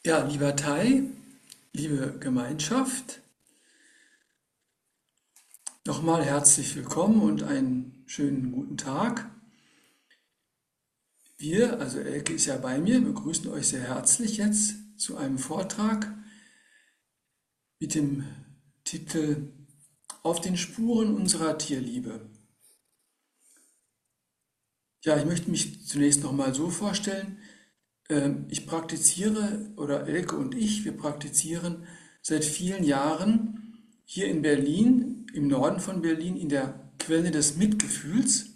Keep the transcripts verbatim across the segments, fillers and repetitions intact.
Ja, lieber Tai, liebe Gemeinschaft, nochmal herzlich willkommen und einen schönen guten Tag. Wir, also Elke ist ja bei mir, begrüßen euch sehr herzlich jetzt zu einem Vortrag mit dem Titel Auf den Spuren unserer Tierliebe. Ja, ich möchte mich zunächst nochmal so vorstellen. Ähm, Ich praktiziere, oder Elke und ich, wir praktizieren seit vielen Jahren hier in Berlin, im Norden von Berlin, in der Quelle des Mitgefühls,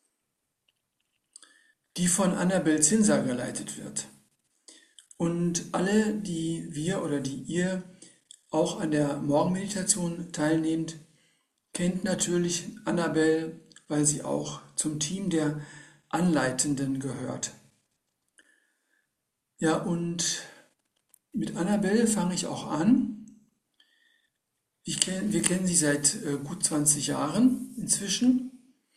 die von Annabel Zinser geleitet wird. Und alle, die wir oder die ihr auch an der Morgenmeditation teilnehmt, kennt natürlich Annabel, weil sie auch zum Team der Anleitenden gehört. Ja, und mit Annabel fange ich auch an. Ich kenn, wir kennen sie seit äh, gut zwanzig Jahren inzwischen.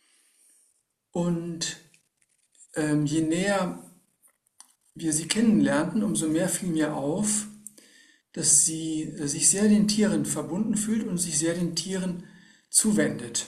Und ähm, je näher wir sie kennenlernten, umso mehr fiel mir auf, dass sie äh, sich sehr den Tieren verbunden fühlt und sich sehr den Tieren zuwendet.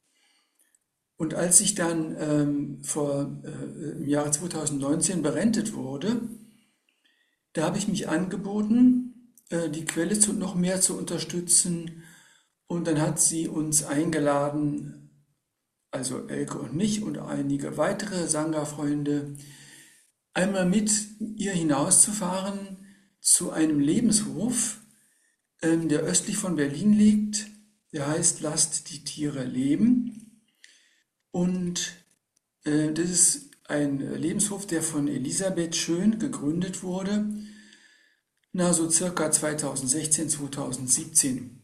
Und als ich dann ähm, vor, äh, im Jahre zweitausendneunzehn berentet wurde, da habe ich mich angeboten, äh, die Quelle zu, noch mehr zu unterstützen. Und dann hat sie uns eingeladen, also Elke und mich und einige weitere Sangha-Freunde, einmal mit ihr hinauszufahren zu einem Lebenshof, ähm, der östlich von Berlin liegt. Der heißt Lasst die Tiere leben. Und äh, das ist ein Lebenshof, der von Elisabeth Schön gegründet wurde, na so circa zweitausendsechzehn, zweitausendsiebzehn.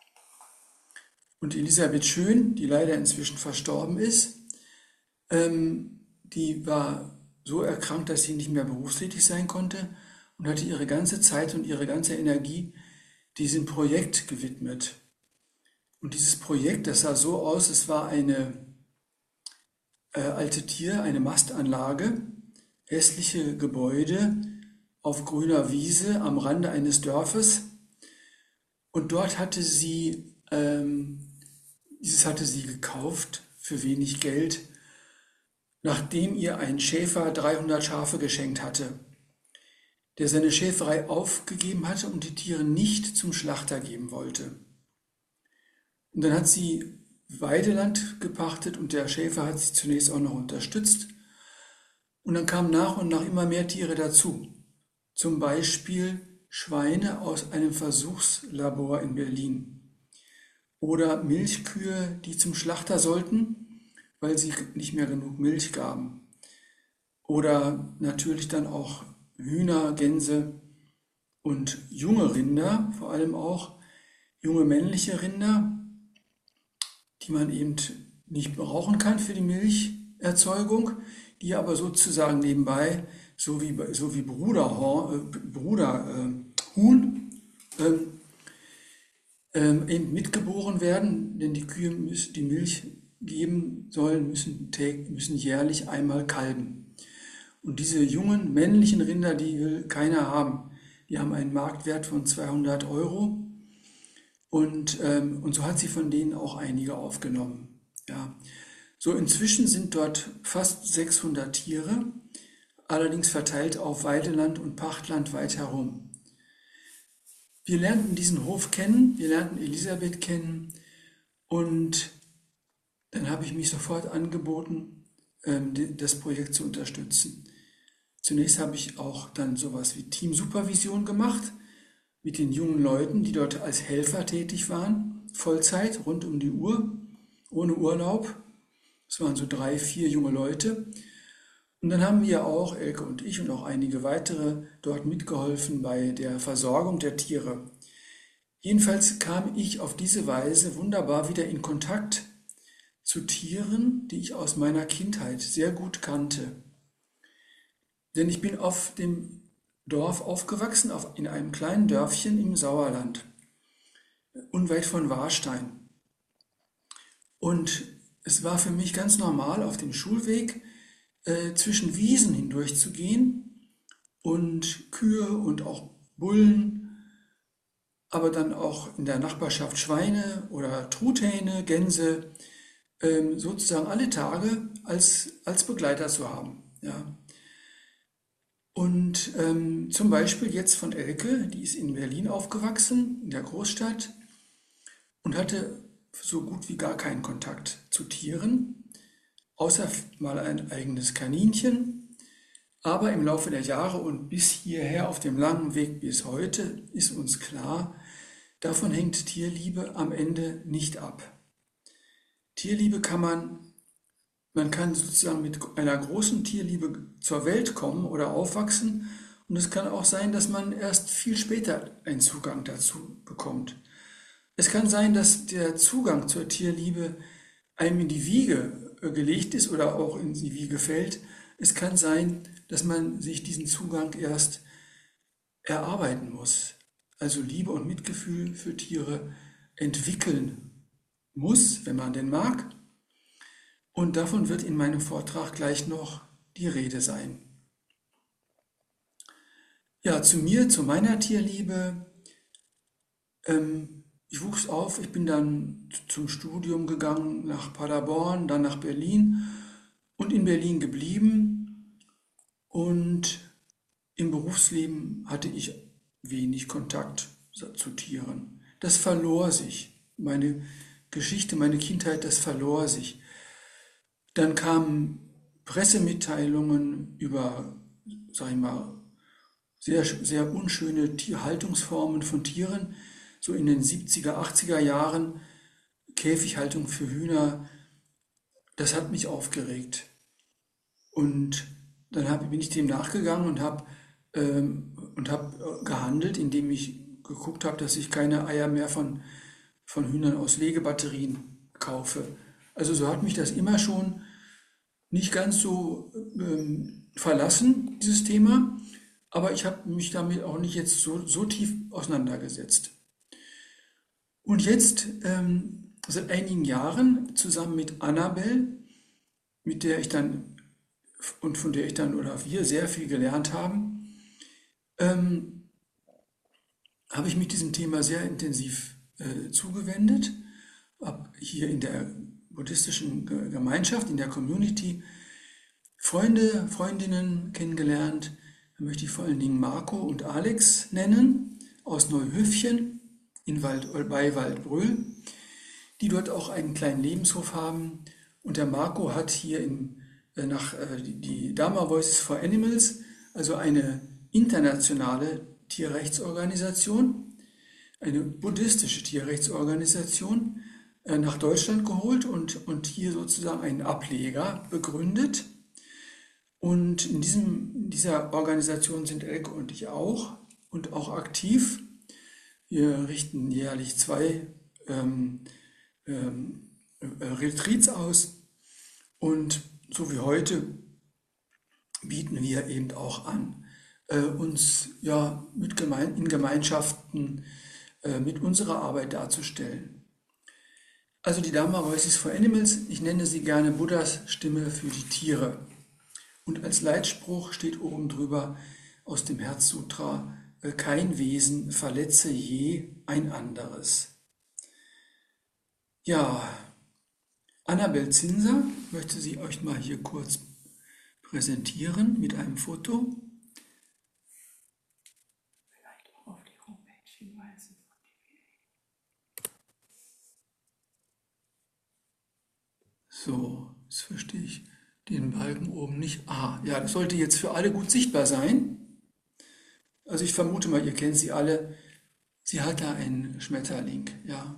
Und Elisabeth Schön, die leider inzwischen verstorben ist, ähm, die war so erkrankt, dass sie nicht mehr berufstätig sein konnte und hatte ihre ganze Zeit und ihre ganze Energie diesem Projekt gewidmet. Und dieses Projekt, das sah so aus, es war eine äh, alte Tier, eine Mastanlage, hässliche Gebäude auf grüner Wiese am Rande eines Dorfes. Und dort hatte sie, ähm, dieses hatte sie gekauft für wenig Geld, nachdem ihr ein Schäfer dreihundert Schafe geschenkt hatte, der seine Schäferei aufgegeben hatte und die Tiere nicht zum Schlachter geben wollte. Und dann hat sie Weideland gepachtet und der Schäfer hat sie zunächst auch noch unterstützt. Und dann kamen nach und nach immer mehr Tiere dazu. Zum Beispiel Schweine aus einem Versuchslabor in Berlin. Oder Milchkühe, die zum Schlachter sollten, weil sie nicht mehr genug Milch gaben. Oder natürlich dann auch Hühner, Gänse und junge Rinder, vor allem auch junge männliche Rinder, die man eben nicht brauchen kann für die Milcherzeugung, die aber sozusagen nebenbei, so wie, so wie Bruderhorn, äh, Bruderhuhn, äh, ähm, ähm, eben mitgeboren werden, denn die Kühe, müssen, die Milch geben sollen, müssen, müssen jährlich einmal kalben. Und diese jungen männlichen Rinder, die will keiner haben. Die haben einen Marktwert von zweihundert Euro. Und, ähm, und so hat sie von denen auch einige aufgenommen. Ja. So inzwischen sind dort fast sechshundert Tiere, allerdings verteilt auf Weideland und Pachtland weit herum. Wir lernten diesen Hof kennen, wir lernten Elisabeth kennen und dann habe ich mich sofort angeboten, ähm, das Projekt zu unterstützen. Zunächst habe ich auch dann sowas wie Teamsupervision gemacht mit den jungen Leuten, die dort als Helfer tätig waren, Vollzeit, rund um die Uhr, ohne Urlaub. Es waren so drei, vier junge Leute. Und dann haben wir auch, Elke und ich und auch einige weitere, dort mitgeholfen bei der Versorgung der Tiere. Jedenfalls kam ich auf diese Weise wunderbar wieder in Kontakt zu Tieren, die ich aus meiner Kindheit sehr gut kannte. Denn ich bin auf dem Dorf aufgewachsen, auf, in einem kleinen Dörfchen im Sauerland, unweit von Warstein. Und es war für mich ganz normal, auf dem Schulweg äh, zwischen Wiesen hindurch zu gehen und Kühe und auch Bullen, aber dann auch in der Nachbarschaft Schweine oder Truthähne, Gänse, ähm, sozusagen alle Tage als, als Begleiter zu haben. Ja. Und ähm, zum Beispiel jetzt von Elke, die ist in Berlin aufgewachsen, in der Großstadt, und hatte so gut wie gar keinen Kontakt zu Tieren, außer mal ein eigenes Kaninchen. Aber im Laufe der Jahre und bis hierher auf dem langen Weg bis heute ist uns klar, davon hängt Tierliebe am Ende nicht ab. Tierliebe kann man, man kann sozusagen mit einer großen Tierliebe zur Welt kommen oder aufwachsen, und es kann auch sein, dass man erst viel später einen Zugang dazu bekommt. Es kann sein, dass der Zugang zur Tierliebe einem in die Wiege äh, gelegt ist oder auch in die Wiege fällt. Es kann sein, dass man sich diesen Zugang erst erarbeiten muss. Also Liebe und Mitgefühl für Tiere entwickeln muss, wenn man denn mag. Und davon wird in meinem Vortrag gleich noch die Rede sein. Ja, zu mir, zu meiner Tierliebe. Ähm, ich wuchs auf, ich bin dann zum Studium gegangen nach Paderborn, dann nach Berlin und in Berlin geblieben. Und im Berufsleben hatte ich wenig Kontakt zu Tieren. Das verlor sich. Meine Geschichte, meine Kindheit, das verlor sich. Dann kamen Pressemitteilungen über, sag ich mal, sehr, sehr unschöne Tierhaltungsformen von Tieren, so in den siebziger, achtziger Jahren, Käfighaltung für Hühner. Das hat mich aufgeregt. Und dann hab, bin ich dem nachgegangen und habe ähm, und hab gehandelt, indem ich geguckt habe, dass ich keine Eier mehr von, von Hühnern aus Legebatterien kaufe. Also so hat mich das immer schon nicht ganz so ähm, verlassen, dieses Thema, aber ich habe mich damit auch nicht jetzt so, so tief auseinandergesetzt. Und jetzt, ähm, seit einigen Jahren, zusammen mit Annabel, mit der ich dann und von der ich dann oder wir sehr viel gelernt haben, ähm, habe ich mich diesem Thema sehr intensiv äh, zugewendet, habe hier in der buddhistischen Gemeinschaft, in der Community, Freunde, Freundinnen kennengelernt. Da möchte ich vor allen Dingen Marco und Alex nennen, aus Neuhöfchen in Wald, bei Waldbröl, die dort auch einen kleinen Lebenshof haben. Und der Marco hat hier in, äh, nach, äh, die, die Dharma Voices for Animals, also eine internationale Tierrechtsorganisation, eine buddhistische Tierrechtsorganisation, nach Deutschland geholt und, und hier sozusagen einen Ableger begründet. Und in, diesem, in dieser Organisation sind Elke und ich auch und auch aktiv. Wir richten jährlich zwei ähm, ähm, äh, Retreats aus und so wie heute bieten wir eben auch an, äh, uns ja, mit Gemein in Gemeinschaften äh, mit unserer Arbeit darzustellen. Also die Dharma Voices for Animals, ich nenne sie gerne Buddhas Stimme für die Tiere. Und als Leitspruch steht oben drüber aus dem Herzsutra, kein Wesen verletze je ein anderes. Ja, Annabel Zinser möchte sie euch mal hier kurz präsentieren mit einem Foto. Vielleicht auch auf die Homepage hinweisen. So, jetzt verstehe ich den Balken oben nicht. Ah, ja, das sollte jetzt für alle gut sichtbar sein. Also ich vermute mal, ihr kennt sie alle. Sie hat da einen Schmetterling, ja.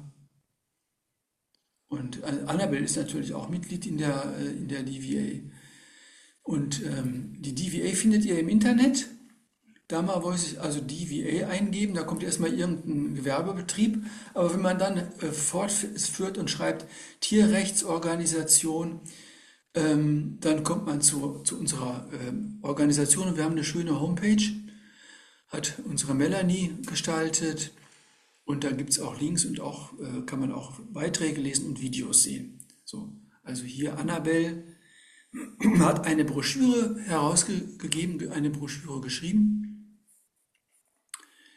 Und Annabel ist natürlich auch Mitglied in der, in der D V A. Und ähm, die D V A findet ihr im Internet. Dharma Voices, also D V A eingeben, da kommt erstmal irgendein Gewerbebetrieb. Aber wenn man dann äh, fortführt und schreibt Tierrechtsorganisation, ähm, dann kommt man zu, zu unserer ähm, Organisation und wir haben eine schöne Homepage, hat unsere Melanie gestaltet und da gibt es auch Links und auch äh, kann man auch Beiträge lesen und Videos sehen. So, also hier Annabel hat eine Broschüre herausgegeben, eine Broschüre geschrieben.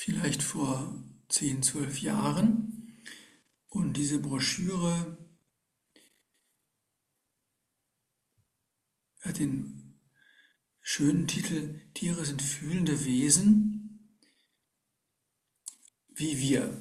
vielleicht vor zehn, zwölf Jahren. Und diese Broschüre hat den schönen Titel Tiere sind fühlende Wesen wie wir.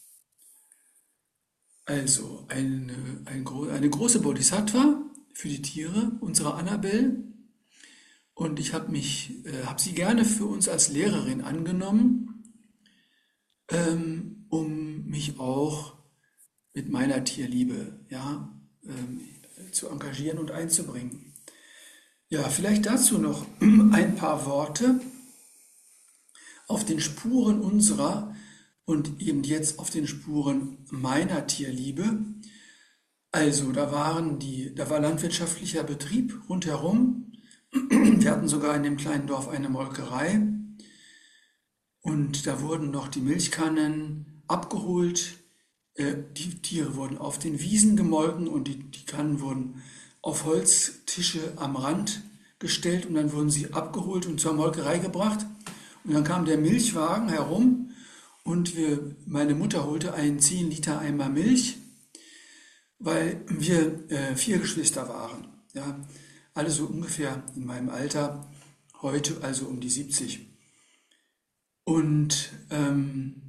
Also eine, ein, eine große Bodhisattva für die Tiere, unsere Annabelle. Und ich habe mich, äh, habe sie gerne für uns als Lehrerin angenommen, ähm, um mich auch mit meiner Tierliebe, ja, ähm, zu engagieren und einzubringen. Ja, vielleicht dazu noch ein paar Worte auf den Spuren unserer und eben jetzt auf den Spuren meiner Tierliebe. Also, da waren die, da war landwirtschaftlicher Betrieb rundherum. Wir hatten sogar in dem kleinen Dorf eine Molkerei und da wurden noch die Milchkannen abgeholt. Äh, die Tiere wurden auf den Wiesen gemolken und die, die Kannen wurden auf Holztische am Rand gestellt und dann wurden sie abgeholt und zur Molkerei gebracht. Und dann kam der Milchwagen herum und wir, meine Mutter holte einen zehn Liter Eimer Milch, weil wir äh, vier Geschwister waren. Ja, alle so ungefähr in meinem Alter, heute also um die siebzig. Und ähm,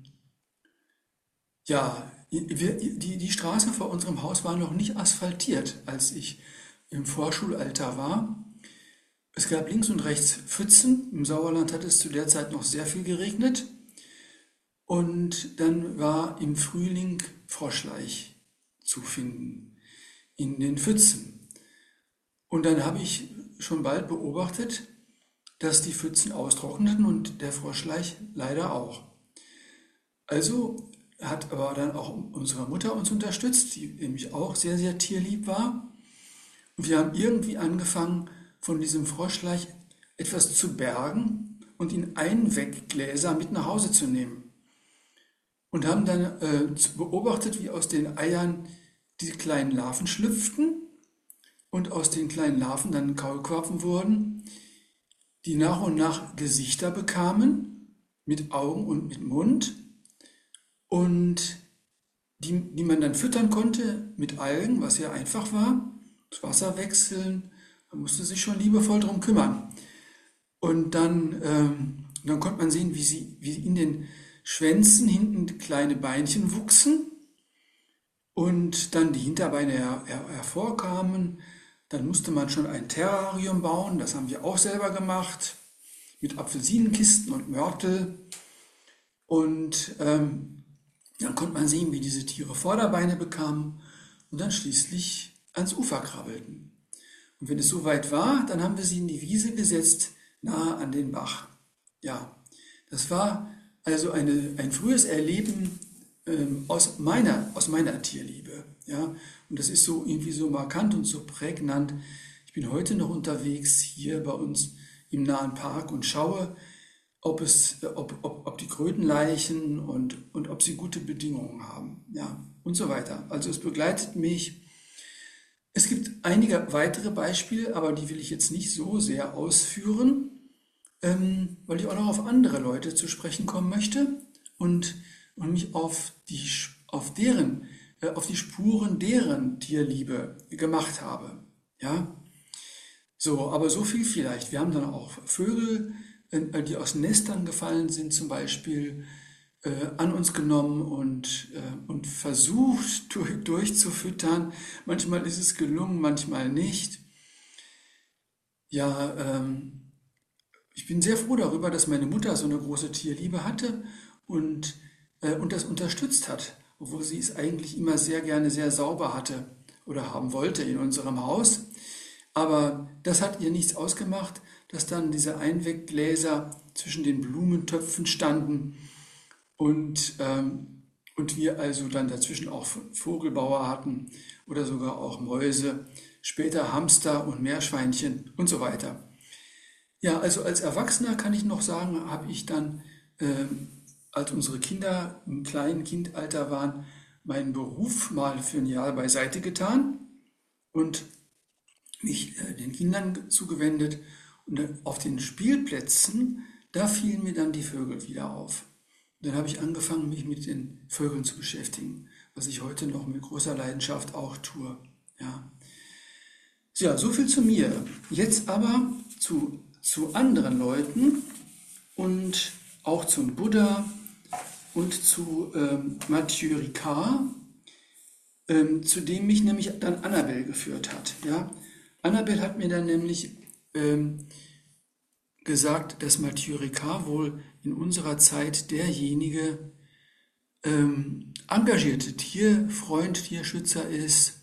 ja, wir, die, die Straße vor unserem Haus war noch nicht asphaltiert, als ich im Vorschulalter war. Es gab links und rechts Pfützen. Im Sauerland hat es zu der Zeit noch sehr viel geregnet. Und dann war im Frühling Froschlaich zu finden in den Pfützen. Und dann habe ich schon bald beobachtet, dass die Pfützen austrockneten und der Froschlaich leider auch. Also hat aber dann auch unsere Mutter uns unterstützt, die nämlich auch sehr, sehr tierlieb war. Und wir haben irgendwie angefangen, von diesem Froschlaich etwas zu bergen und in Einweggläser mit nach Hause zu nehmen. Und haben dann äh, beobachtet, wie aus den Eiern die kleinen Larven schlüpften und aus den kleinen Larven dann Kaulquappen wurden, die nach und nach Gesichter bekamen, mit Augen und mit Mund und die, die man dann füttern konnte mit Algen, was ja einfach war, das Wasser wechseln, man musste sich schon liebevoll darum kümmern. Und dann, ähm, dann konnte man sehen, wie sie wie in den Schwänzen hinten kleine Beinchen wuchsen und dann die Hinterbeine her, her, hervorkamen. Dann musste man schon ein Terrarium bauen, das haben wir auch selber gemacht, mit Apfelsinenkisten und Mörtel. Und ähm, dann konnte man sehen, wie diese Tiere Vorderbeine bekamen und dann schließlich ans Ufer krabbelten. Und wenn es soweit war, dann haben wir sie in die Wiese gesetzt, nahe an den Bach. Ja, das war also eine, ein frühes Erleben ähm, aus, meiner, aus meiner Tierliebe. Ja, und das ist so irgendwie so markant und so prägnant. Ich bin heute noch unterwegs hier bei uns im nahen Park und schaue, ob, es, ob, ob, ob die Krötenleichen und, und ob sie gute Bedingungen haben. Ja, und so weiter. Also es begleitet mich. Es gibt einige weitere Beispiele, aber die will ich jetzt nicht so sehr ausführen, ähm, weil ich auch noch auf andere Leute zu sprechen kommen möchte und, und mich auf die, auf, deren, äh, auf die Spuren deren Tierliebe gemacht habe. Ja? So, aber so viel vielleicht. Wir haben dann auch Vögel, äh, die aus Nestern gefallen sind, zum Beispiel äh, an uns genommen und, äh, und versucht durch, durchzufüttern. Manchmal ist es gelungen, manchmal nicht. Ja, ähm, ich bin sehr froh darüber, dass meine Mutter so eine große Tierliebe hatte und, äh, und das unterstützt hat, obwohl sie es eigentlich immer sehr gerne sehr sauber hatte oder haben wollte in unserem Haus. Aber das hat ihr nichts ausgemacht, dass dann diese Einweggläser zwischen den Blumentöpfen standen und, ähm, und wir also dann dazwischen auch Vogelbauer hatten oder sogar auch Mäuse, später Hamster und Meerschweinchen und so weiter. Ja, also als Erwachsener kann ich noch sagen, habe ich dann, äh, als unsere Kinder im kleinen Kindalter waren, meinen Beruf mal für ein Jahr beiseite getan und mich äh, den Kindern zugewendet. Und äh, auf den Spielplätzen, da fielen mir dann die Vögel wieder auf. Dann habe ich angefangen, mich mit den Vögeln zu beschäftigen, was ich heute noch mit großer Leidenschaft auch tue. Ja, ja, so viel zu mir. Jetzt aber zu, zu anderen Leuten und auch zum Buddha und zu ähm, Mathieu Ricard, ähm, zu dem mich nämlich dann Annabel geführt hat. Ja? Annabel hat mir dann nämlich ähm, gesagt, dass Mathieu Ricard wohl in unserer Zeit derjenige ähm, engagierte Tierfreund, Tierschützer ist,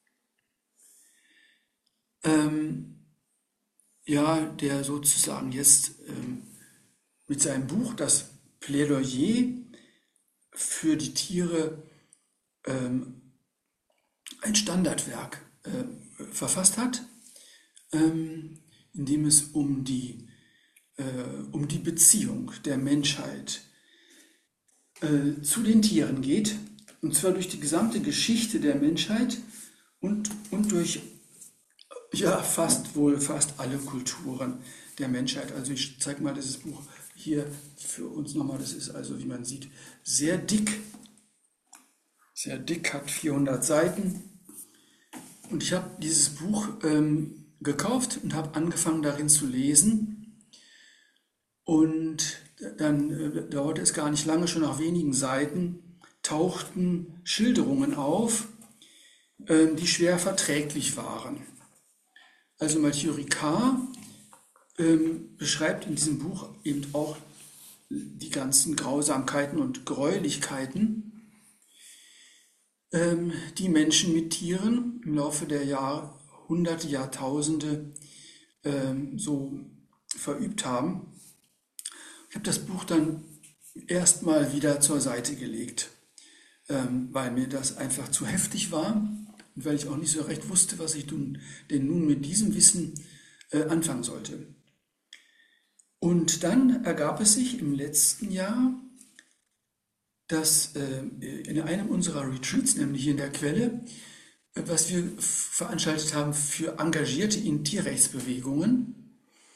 ähm, ja, der sozusagen jetzt ähm, mit seinem Buch das Plädoyer für die Tiere ähm, ein Standardwerk äh, verfasst hat, ähm, in dem es um die, äh, um die Beziehung der Menschheit äh, zu den Tieren geht, und zwar durch die gesamte Geschichte der Menschheit und, und durch ja, fast wohl fast alle Kulturen der Menschheit. Also ich zeige mal dieses Buch hier für uns nochmal. Das ist also, wie man sieht, sehr dick. Sehr dick, hat vierhundert Seiten. Und ich habe dieses Buch ähm, gekauft und habe angefangen darin zu lesen. Und dann äh, dauerte es gar nicht lange, schon nach wenigen Seiten tauchten Schilderungen auf, äh, die schwer verträglich waren. Also Mathieu Ricard ähm, beschreibt in diesem Buch eben auch die ganzen Grausamkeiten und Gräulichkeiten, ähm, die Menschen mit Tieren im Laufe der Jahrhunderte, Jahrtausende ähm, so verübt haben. Ich habe das Buch dann erstmal wieder zur Seite gelegt, ähm, weil mir das einfach zu heftig war. Und weil ich auch nicht so recht wusste, was ich denn nun mit diesem Wissen äh, anfangen sollte. Und dann ergab es sich im letzten Jahr, dass äh, in einem unserer Retreats, nämlich hier in der Quelle, äh, was wir veranstaltet haben für Engagierte in Tierrechtsbewegungen,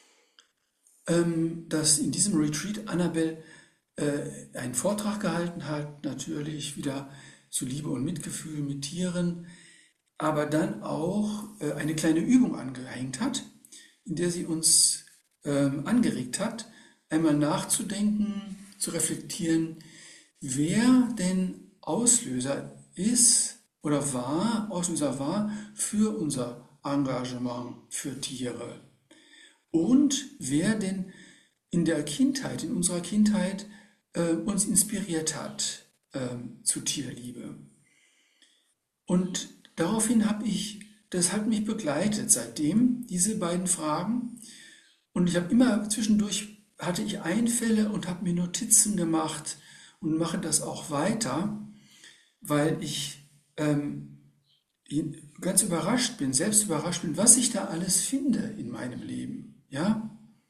ähm, dass in diesem Retreat Annabel äh, einen Vortrag gehalten hat, natürlich wieder zu Liebe und Mitgefühl mit Tieren, aber dann auch äh, eine kleine Übung angehängt hat, in der sie uns ähm, angeregt hat, einmal nachzudenken, zu reflektieren, wer denn Auslöser ist oder war, Auslöser war für unser Engagement für Tiere. Und wer denn in der Kindheit, in unserer Kindheit äh, uns inspiriert hat äh, zu Tierliebe. Und daraufhin habe ich, das hat mich begleitet seitdem, diese beiden Fragen. Und ich habe immer zwischendurch, hatte ich Einfälle und habe mir Notizen gemacht und mache das auch weiter, weil ich ähm, ganz überrascht bin, selbst überrascht bin, was ich da alles finde in meinem Leben. Ja?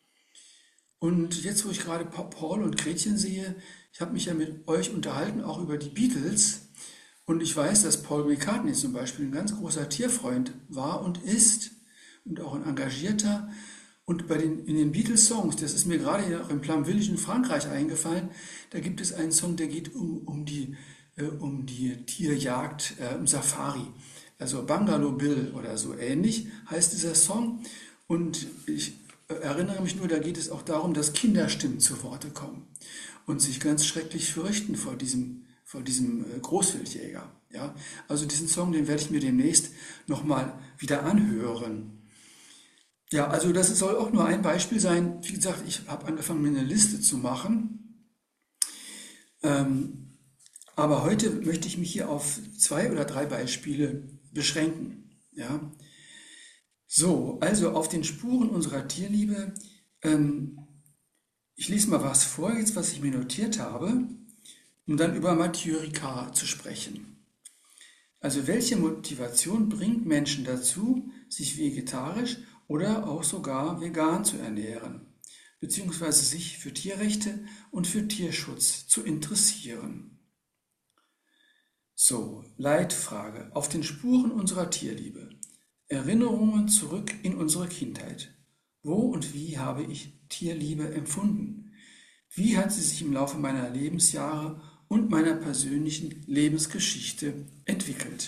Und jetzt, wo ich gerade Paul und Gretchen sehe, ich habe mich ja mit euch unterhalten, auch über die Beatles. Und ich weiß, dass Paul McCartney zum Beispiel ein ganz großer Tierfreund war und ist und auch ein engagierter. Und bei den, in den Beatles-Songs, das ist mir gerade hier auch im Plum Village in Frankreich eingefallen, da gibt es einen Song, der geht um, um, die, äh, um die Tierjagd, äh, um Safari. Also Bungalow Bill oder so ähnlich heißt dieser Song. Und ich äh, erinnere mich nur, da geht es auch darum, dass Kinderstimmen zu Worte kommen und sich ganz schrecklich fürchten vor diesem vor diesem Großwildjäger. Ja? Also diesen Song, den werde ich mir demnächst nochmal wieder anhören. Ja, also das soll auch nur ein Beispiel sein. Wie gesagt, ich habe angefangen, mir eine Liste zu machen. Ähm, aber heute möchte ich mich hier auf zwei oder drei Beispiele beschränken. Ja? So, also auf den Spuren unserer Tierliebe. Ähm, ich lese mal was vor, jetzt was ich mir notiert habe, um dann über Mathieu Ricard zu sprechen. Also welche Motivation bringt Menschen dazu, sich vegetarisch oder auch sogar vegan zu ernähren, beziehungsweise sich für Tierrechte und für Tierschutz zu interessieren? So, Leitfrage. Auf den Spuren unserer Tierliebe. Erinnerungen zurück in unsere Kindheit. Wo und wie habe ich Tierliebe empfunden? Wie hat sie sich im Laufe meiner Lebensjahre und meiner persönlichen Lebensgeschichte entwickelt?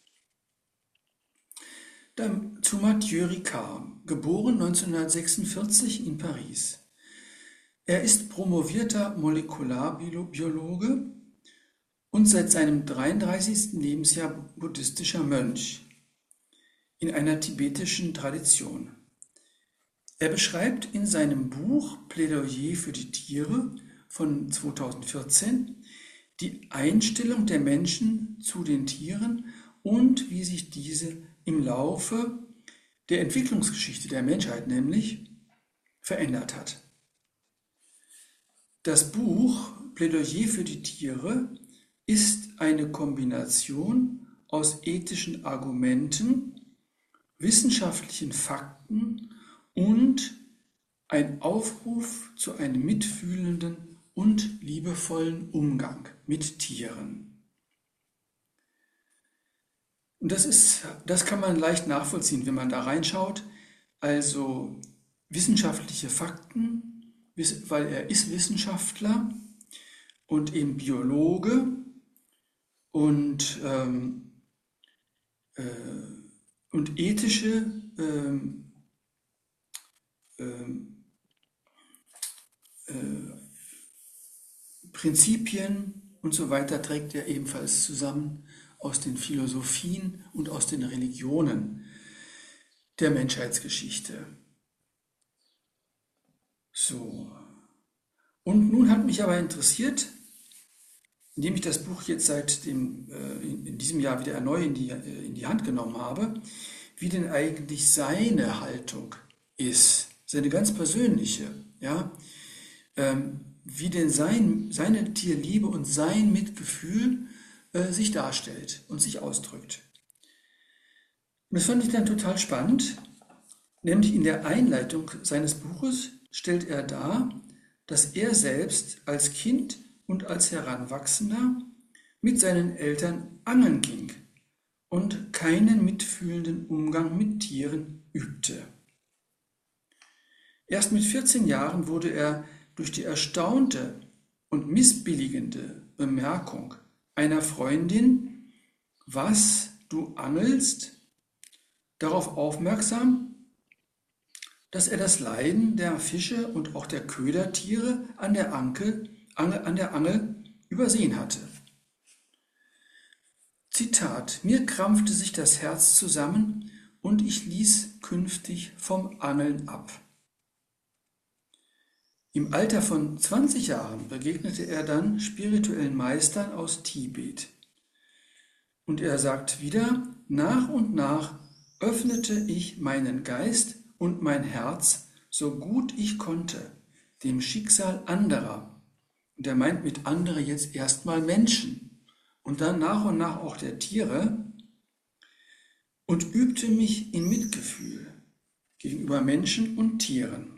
Dann zu Mathieu Ricard, geboren neunzehnhundertsechsundvierzig in Paris. Er ist promovierter Molekularbiologe und seit seinem dreiunddreißigsten Lebensjahr buddhistischer Mönch in einer tibetischen Tradition. Er beschreibt in seinem Buch Plädoyer für die Tiere von zweitausendvierzehn die Einstellung der Menschen zu den Tieren und wie sich diese im Laufe der Entwicklungsgeschichte der Menschheit nämlich verändert hat. Das Buch Plädoyer für die Tiere ist eine Kombination aus ethischen Argumenten, wissenschaftlichen Fakten und ein Aufruf zu einem mitfühlenden und liebevollen Umgang mit Tieren. Und das ist, das kann man leicht nachvollziehen, wenn man da reinschaut. Also wissenschaftliche Fakten, weil er ist Wissenschaftler und eben Biologe und, ähm, äh, und ethische ähm, ähm, äh, Prinzipien und so weiter trägt er ebenfalls zusammen aus den Philosophien und aus den Religionen der Menschheitsgeschichte. So. Und nun hat mich aber interessiert, indem ich das Buch jetzt seit dem, äh, in, in diesem Jahr wieder erneut in die, äh, in die Hand genommen habe, wie denn eigentlich seine Haltung ist, seine ganz persönliche, ja, ähm, wie denn sein, seine Tierliebe und sein Mitgefühl äh, sich darstellt und sich ausdrückt. Und das fand ich dann total spannend, nämlich in der Einleitung seines Buches stellt er dar, dass er selbst als Kind und als Heranwachsender mit seinen Eltern angeln ging und keinen mitfühlenden Umgang mit Tieren übte. Erst mit vierzehn Jahren wurde er durch die erstaunte und missbilligende Bemerkung einer Freundin, was du angelst, darauf aufmerksam, dass er das Leiden der Fische und auch der Ködertiere an der, Anke, Angel, an der Angel übersehen hatte. Zitat: Mir krampfte sich das Herz zusammen und ich ließ künftig vom Angeln ab. Im Alter von zwanzig Jahren begegnete er dann spirituellen Meistern aus Tibet. Und er sagt wieder, nach und nach öffnete ich meinen Geist und mein Herz, so gut ich konnte, dem Schicksal anderer. Und er meint mit andere jetzt erstmal Menschen und dann nach und nach auch der Tiere und übte mich in Mitgefühl gegenüber Menschen und Tieren.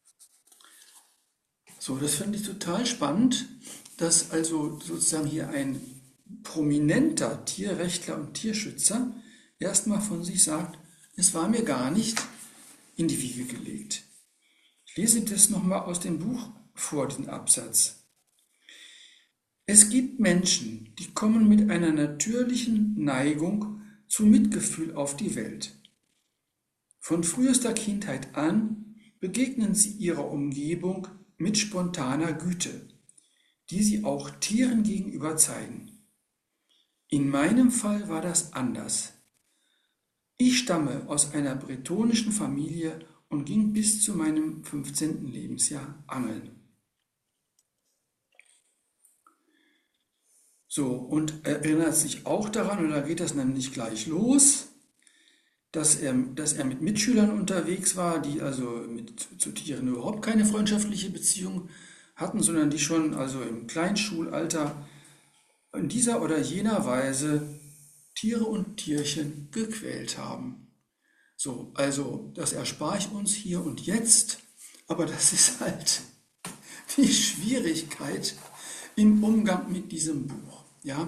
So, das finde ich total spannend, dass also sozusagen hier ein prominenter Tierrechtler und Tierschützer erstmal von sich sagt, es war mir gar nicht in die Wiege gelegt. Ich lese das nochmal aus dem Buch vor, den Absatz. Es gibt Menschen, die kommen mit einer natürlichen Neigung zu Mitgefühl auf die Welt. Von frühester Kindheit an begegnen sie ihrer Umgebung mit spontaner Güte, die sie auch Tieren gegenüber zeigen. In meinem Fall war das anders. Ich stamme aus einer bretonischen Familie und ging bis zu meinem fünfzehnten Lebensjahr angeln. So, und er erinnert sich auch daran, und da geht das nämlich gleich los, dass er, dass er mit Mitschülern unterwegs war, die also mit, zu Tieren überhaupt keine freundschaftliche Beziehung hatten, sondern die schon also im Kleinschulalter in dieser oder jener Weise Tiere und Tierchen gequält haben. So, also das erspare ich uns hier und jetzt, aber das ist halt die Schwierigkeit im Umgang mit diesem Buch. Ja?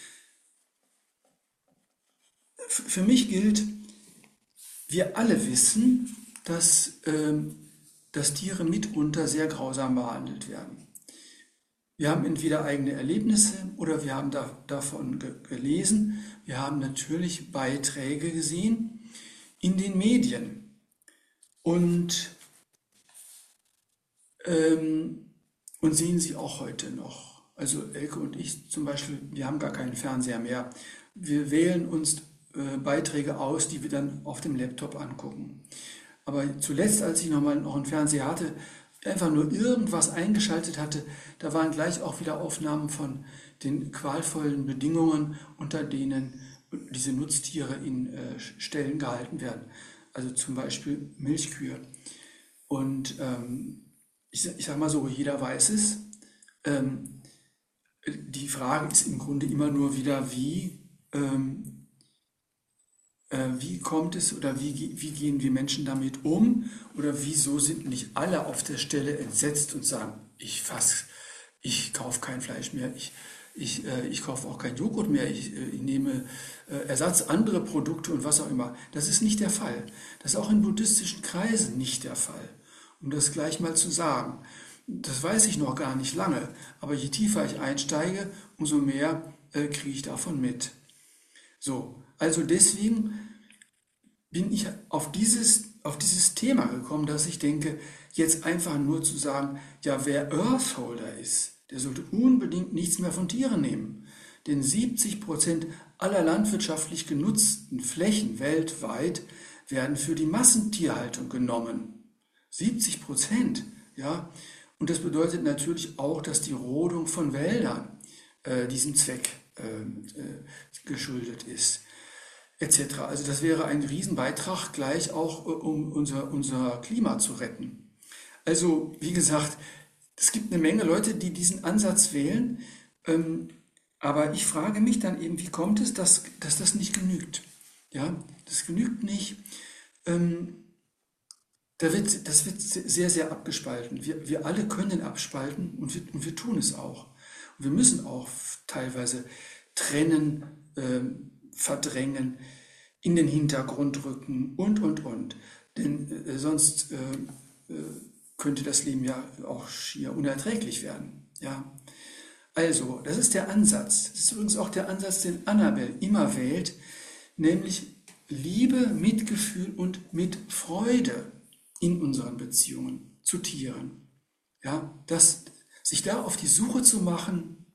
Für mich gilt, wir alle wissen, dass, ähm, dass Tiere mitunter sehr grausam behandelt werden. Wir haben entweder eigene Erlebnisse oder wir haben da, davon ge gelesen. Wir haben natürlich Beiträge gesehen in den Medien. Und, ähm, und sehen sie auch heute noch. Also Elke und ich zum Beispiel, wir haben gar keinen Fernseher mehr. Wir wählen uns äh, Beiträge aus, die wir dann auf dem Laptop angucken. Aber zuletzt, als ich nochmal noch einen Fernseher hatte, einfach nur irgendwas eingeschaltet hatte, da waren gleich auch wieder Aufnahmen von den qualvollen Bedingungen, unter denen diese Nutztiere in äh, Ställen gehalten werden. Also zum Beispiel Milchkühe. Und ähm, ich, ich sage mal so, jeder weiß es. Ähm, die Frage ist im Grunde immer nur wieder, wie, ähm, äh, wie kommt es oder wie, wie gehen wir Menschen damit um? Oder wieso sind nicht alle auf der Stelle entsetzt und sagen, ich fass, ich kaufe kein Fleisch mehr, ich, ich, äh, ich kaufe auch kein Joghurt mehr, ich, äh, ich nehme äh, Ersatz andere Produkte und was auch immer. Das ist nicht der Fall. Das ist auch in buddhistischen Kreisen nicht der Fall. Um das gleich mal zu sagen. Das weiß ich noch gar nicht lange, aber je tiefer ich einsteige, umso mehr äh, kriege ich davon mit. So, also deswegen bin ich auf dieses, auf dieses Thema gekommen, dass ich denke, jetzt einfach nur zu sagen, ja, wer Earthholder ist, der sollte unbedingt nichts mehr von Tieren nehmen. Denn siebzig Prozent aller landwirtschaftlich genutzten Flächen weltweit werden für die Massentierhaltung genommen. siebzig Prozent, ja. Und das bedeutet natürlich auch, dass die Rodung von Wäldern äh, diesem Zweck äh, äh, geschuldet ist, et cetera. Also das wäre ein Riesenbeitrag gleich auch, äh, um unser, unser Klima zu retten. Also wie gesagt, es gibt eine Menge Leute, die diesen Ansatz wählen, ähm, aber ich frage mich dann eben, wie kommt es, dass, dass das nicht genügt? Ja, das genügt nicht. Ähm, Da wird, das wird sehr, sehr abgespalten. Wir, wir alle können abspalten und wir, und wir tun es auch. Und wir müssen auch teilweise trennen, ähm, verdrängen, in den Hintergrund rücken und, und, und. Denn äh, sonst äh, äh, könnte das Leben ja auch schier unerträglich werden. Ja. Also, das ist der Ansatz. Das ist übrigens auch der Ansatz, den Annabelle immer wählt, nämlich Liebe, Mitgefühl und Mitfreude in unseren Beziehungen zu Tieren. Ja, das, sich da auf die Suche zu machen,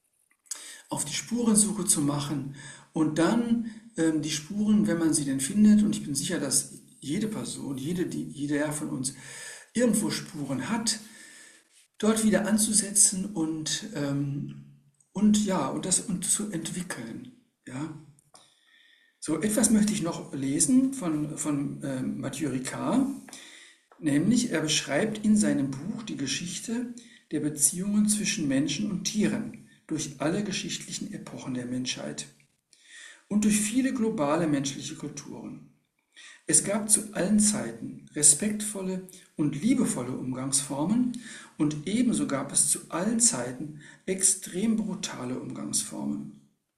auf die Spurensuche zu machen und dann ähm, die Spuren, wenn man sie denn findet, und ich bin sicher, dass jede Person, jede, die, jeder von uns irgendwo Spuren hat, dort wieder anzusetzen und, ähm, und ja, und das und zu entwickeln. Ja. So, etwas möchte ich noch lesen von, von ähm, Mathieu Ricard. Nämlich, er beschreibt in seinem Buch die Geschichte der Beziehungen zwischen Menschen und Tieren durch alle geschichtlichen Epochen der Menschheit und durch viele globale menschliche Kulturen. Es gab zu allen Zeiten respektvolle und liebevolle Umgangsformen und ebenso gab es zu allen Zeiten extrem brutale Umgangsformen.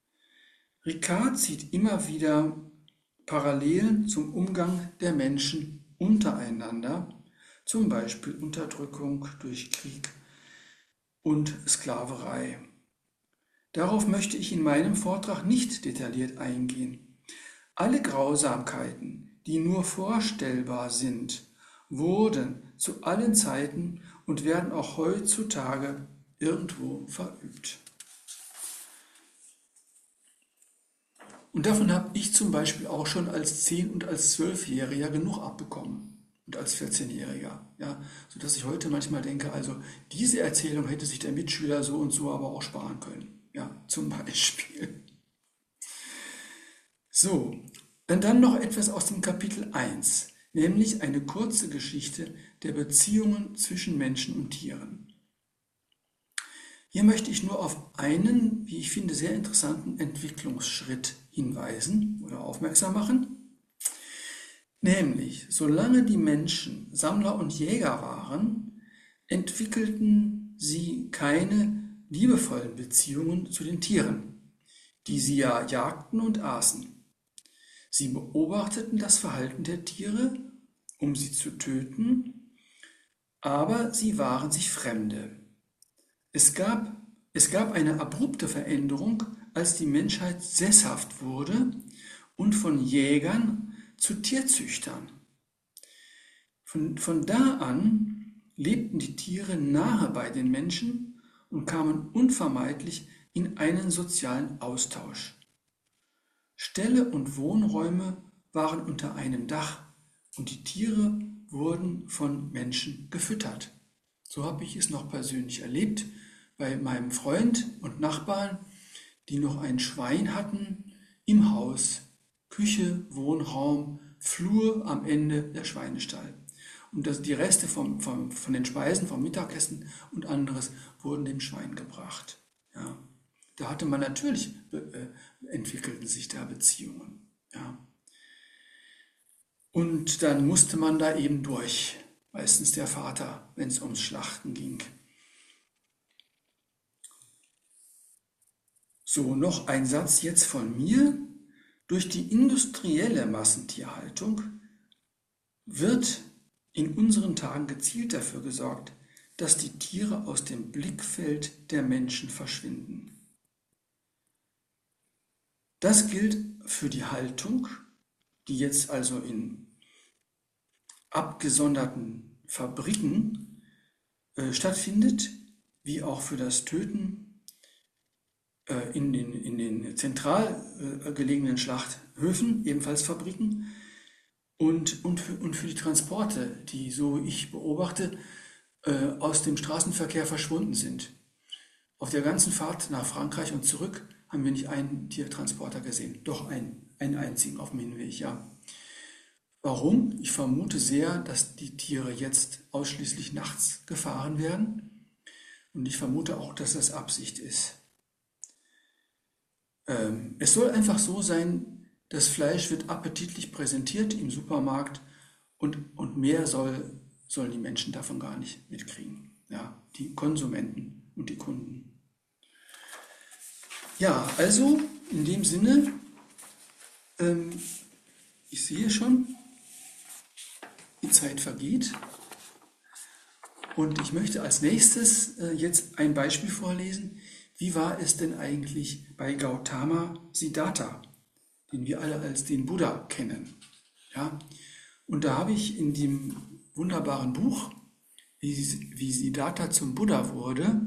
Ricard zieht immer wieder Parallelen zum Umgang der Menschen untereinander, zum Beispiel Unterdrückung durch Krieg und Sklaverei. Darauf möchte ich in meinem Vortrag nicht detailliert eingehen. Alle Grausamkeiten, die nur vorstellbar sind, wurden zu allen Zeiten und werden auch heutzutage irgendwo verübt. Und davon habe ich zum Beispiel auch schon als zehn- und als zwölfjähriger genug abbekommen und als vierzehnjähriger. Ja, sodass ich heute manchmal denke, also diese Erzählung hätte sich der Mitschüler so und so aber auch sparen können. Ja, zum Beispiel. So, und dann noch etwas aus dem Kapitel eins, nämlich eine kurze Geschichte der Beziehungen zwischen Menschen und Tieren. Hier möchte ich nur auf einen, wie ich finde, sehr interessanten Entwicklungsschritt hinweisen oder aufmerksam machen. Nämlich, solange die Menschen Sammler und Jäger waren, entwickelten sie keine liebevollen Beziehungen zu den Tieren, die sie ja jagten und aßen. Sie beobachteten das Verhalten der Tiere, um sie zu töten, aber sie waren sich Fremde. Es gab, es gab eine abrupte Veränderung, als die Menschheit sesshaft wurde und von Jägern zu Tierzüchtern. Von, von da an lebten die Tiere nahe bei den Menschen und kamen unvermeidlich in einen sozialen Austausch. Ställe und Wohnräume waren unter einem Dach und die Tiere wurden von Menschen gefüttert. So habe ich es noch persönlich erlebt bei meinem Freund und Nachbarn, die noch ein Schwein hatten im Haus. Küche, Wohnraum, Flur am Ende der Schweinestall. Und das, die Reste vom, vom, von den Speisen, vom Mittagessen und anderes wurden dem Schwein gebracht. Ja. Da hatte man natürlich, äh, entwickelten sich da Beziehungen. Ja. Und dann musste man da eben durch, meistens der Vater, wenn es ums Schlachten ging. So, noch ein Satz jetzt von mir. Durch die industrielle Massentierhaltung wird in unseren Tagen gezielt dafür gesorgt, dass die Tiere aus dem Blickfeld der Menschen verschwinden. Das gilt für die Haltung, die jetzt also in abgesonderten Fabriken äh, stattfindet, wie auch für das Töten äh, in den, in den zentral äh, gelegenen Schlachthöfen, ebenfalls Fabriken, und, und, für, und für die Transporte, die, so wie ich beobachte, äh, aus dem Straßenverkehr verschwunden sind. Auf der ganzen Fahrt nach Frankreich und zurück haben wir nicht einen Tiertransporter gesehen, doch einen, einen einzigen auf dem Hinweg, ja. Warum? Ich vermute sehr, dass die Tiere jetzt ausschließlich nachts gefahren werden und ich vermute auch, dass das Absicht ist. Ähm, es soll einfach so sein, das Fleisch wird appetitlich präsentiert im Supermarkt und, und mehr soll, sollen die Menschen davon gar nicht mitkriegen, ja, die Konsumenten und die Kunden. Ja, also in dem Sinne, ähm, ich sehe schon, die Zeit vergeht und ich möchte als nächstes äh, jetzt ein Beispiel vorlesen. Wie war es denn eigentlich bei Gautama Siddhartha, den wir alle als den Buddha kennen? Ja? Und da habe ich in dem wunderbaren Buch, wie, wie Siddhartha zum Buddha wurde,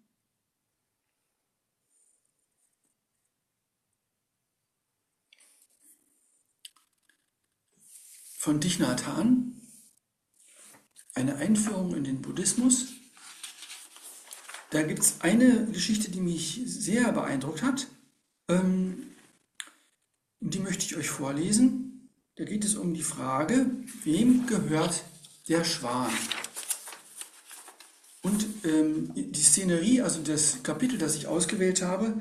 von Thich Nhat Hanh, eine Einführung in den Buddhismus. Da gibt es eine Geschichte, die mich sehr beeindruckt hat. Ähm, die möchte ich euch vorlesen. Da geht es um die Frage, wem gehört der Schwan? Und ähm, die Szenerie, also das Kapitel, das ich ausgewählt habe,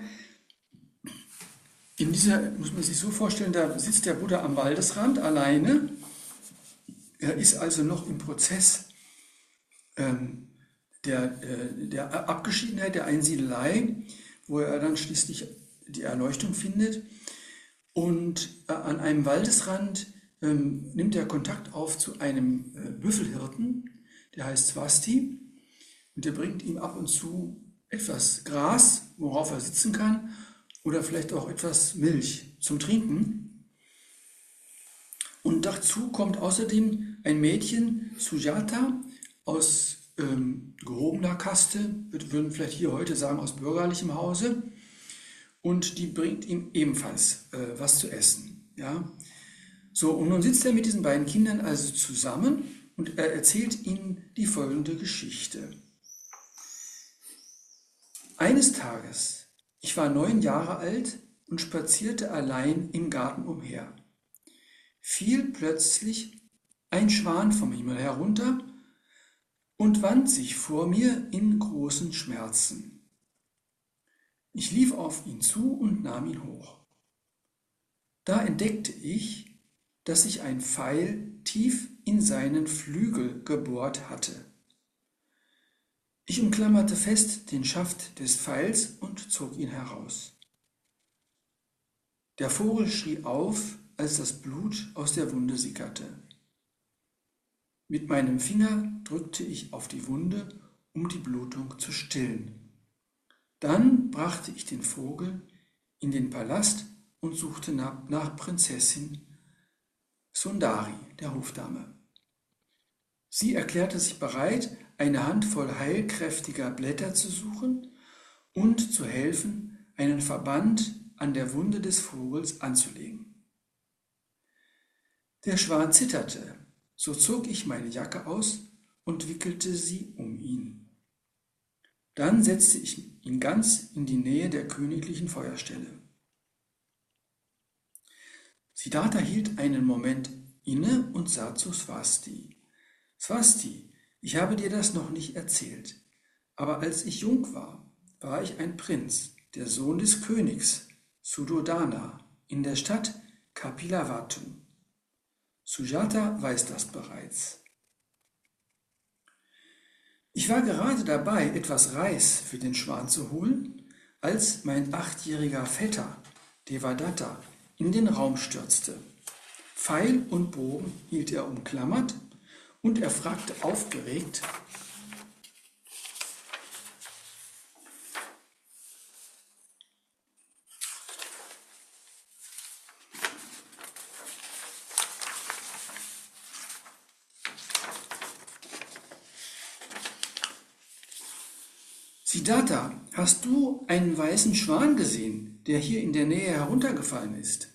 in dieser, muss man sich so vorstellen, da sitzt der Buddha am Waldesrand alleine. Er ist also noch im Prozess ähm, der, äh, der Abgeschiedenheit, der Einsiedelei, wo er dann schließlich die Erleuchtung findet. Und äh, an einem Waldesrand ähm, nimmt er Kontakt auf zu einem äh, Büffelhirten, der heißt Swasti, und der bringt ihm ab und zu etwas Gras, worauf er sitzen kann, oder vielleicht auch etwas Milch zum Trinken. Und dazu kommt außerdem ein Mädchen, Sujata, aus ähm, gehobener Kaste, wir würden vielleicht hier heute sagen aus bürgerlichem Hause, und die bringt ihm ebenfalls äh, was zu essen. Ja? So, und nun sitzt er mit diesen beiden Kindern also zusammen und er erzählt ihnen die folgende Geschichte. Eines Tages, ich war neun Jahre alt und spazierte allein im Garten umher, fiel plötzlich ein Schwan vom Himmel herunter und wand sich vor mir in großen Schmerzen. Ich lief auf ihn zu und nahm ihn hoch. Da entdeckte ich, dass sich ein Pfeil tief in seinen Flügel gebohrt hatte. Ich umklammerte fest den Schaft des Pfeils und zog ihn heraus. Der Vogel schrie auf, als das Blut aus der Wunde sickerte. Mit meinem Finger drückte ich auf die Wunde, um die Blutung zu stillen. Dann brachte ich den Vogel in den Palast und suchte nach, nach Prinzessin Sundari, der Hofdame. Sie erklärte sich bereit, eine Handvoll heilkräftiger Blätter zu suchen und zu helfen, einen Verband an der Wunde des Vogels anzulegen. Der Schwan zitterte, so zog ich meine Jacke aus und wickelte sie um ihn. Dann setzte ich ihn ganz in die Nähe der königlichen Feuerstelle. Siddhartha hielt einen Moment inne und sah zu Swasti. Swasti, ich habe dir das noch nicht erzählt, aber als ich jung war, war ich ein Prinz, der Sohn des Königs Suddhodana in der Stadt Kapilavatthu. Sujata weiß das bereits. Ich war gerade dabei, etwas Reis für den Schwan zu holen, als mein achtjähriger Vetter Devadatta in den Raum stürzte. Pfeil und Bogen hielt er umklammert und er fragte aufgeregt: Siddhartha, hast du einen weißen Schwan gesehen, der hier in der Nähe heruntergefallen ist?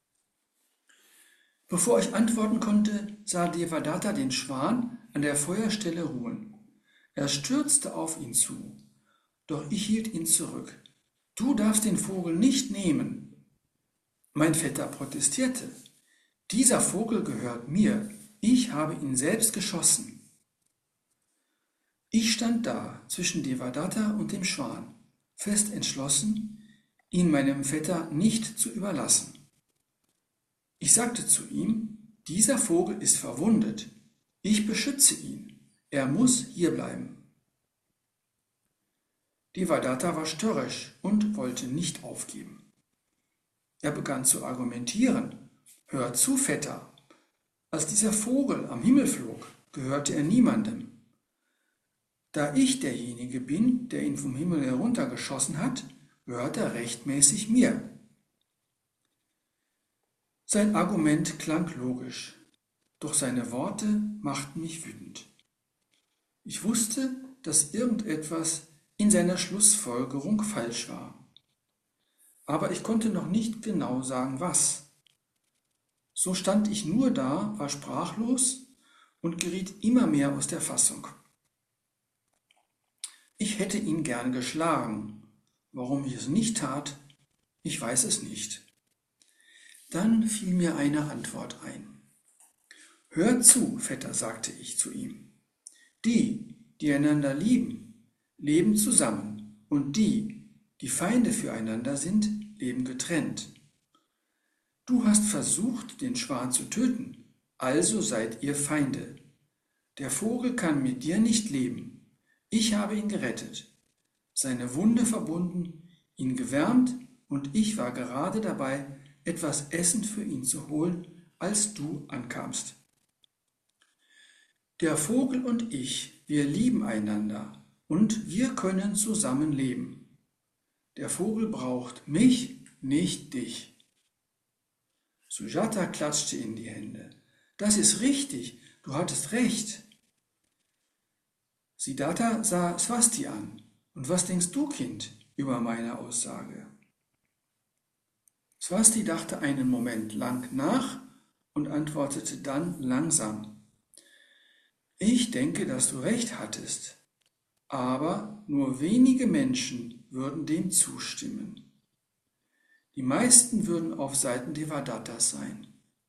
Bevor ich antworten konnte, sah Devadatta den Schwan an der Feuerstelle ruhen. Er stürzte auf ihn zu, doch ich hielt ihn zurück. Du darfst den Vogel nicht nehmen. Mein Vetter protestierte. Dieser Vogel gehört mir, ich habe ihn selbst geschossen. Ich stand da zwischen Devadatta und dem Schwan, fest entschlossen, ihn meinem Vetter nicht zu überlassen. Ich sagte zu ihm, dieser Vogel ist verwundet, ich beschütze ihn, er muss hierbleiben. Devadatta war störrisch und wollte nicht aufgeben. Er begann zu argumentieren. Hör zu, Vetter, als dieser Vogel am Himmel flog, gehörte er niemandem. Da ich derjenige bin, der ihn vom Himmel heruntergeschossen hat, gehört er rechtmäßig mir. Sein Argument klang logisch, doch seine Worte machten mich wütend. Ich wusste, dass irgendetwas in seiner Schlussfolgerung falsch war. Aber ich konnte noch nicht genau sagen, was. So stand ich nur da, war sprachlos und geriet immer mehr aus der Fassung. Ich hätte ihn gern geschlagen. Warum ich es nicht tat, ich weiß es nicht. Dann fiel mir eine Antwort ein. Hör zu, Vetter, sagte ich zu ihm. Die, die einander lieben, leben zusammen, und die, die Feinde füreinander sind, leben getrennt. Du hast versucht, den Schwan zu töten, also seid ihr Feinde. Der Vogel kann mit dir nicht leben. Ich habe ihn gerettet, seine Wunde verbunden, ihn gewärmt, und ich war gerade dabei, etwas Essen für ihn zu holen, als du ankamst. Der Vogel und ich, wir lieben einander und wir können zusammen leben. Der Vogel braucht mich, nicht dich. Sujata klatschte in die Hände. Das ist richtig, du hattest recht. Siddhartha sah Swasti an. Und was denkst du, Kind, über meine Aussage? Swasti dachte einen Moment lang nach und antwortete dann langsam. Ich denke, dass du recht hattest, aber nur wenige Menschen würden dem zustimmen. Die meisten würden auf Seiten Devadattas sein.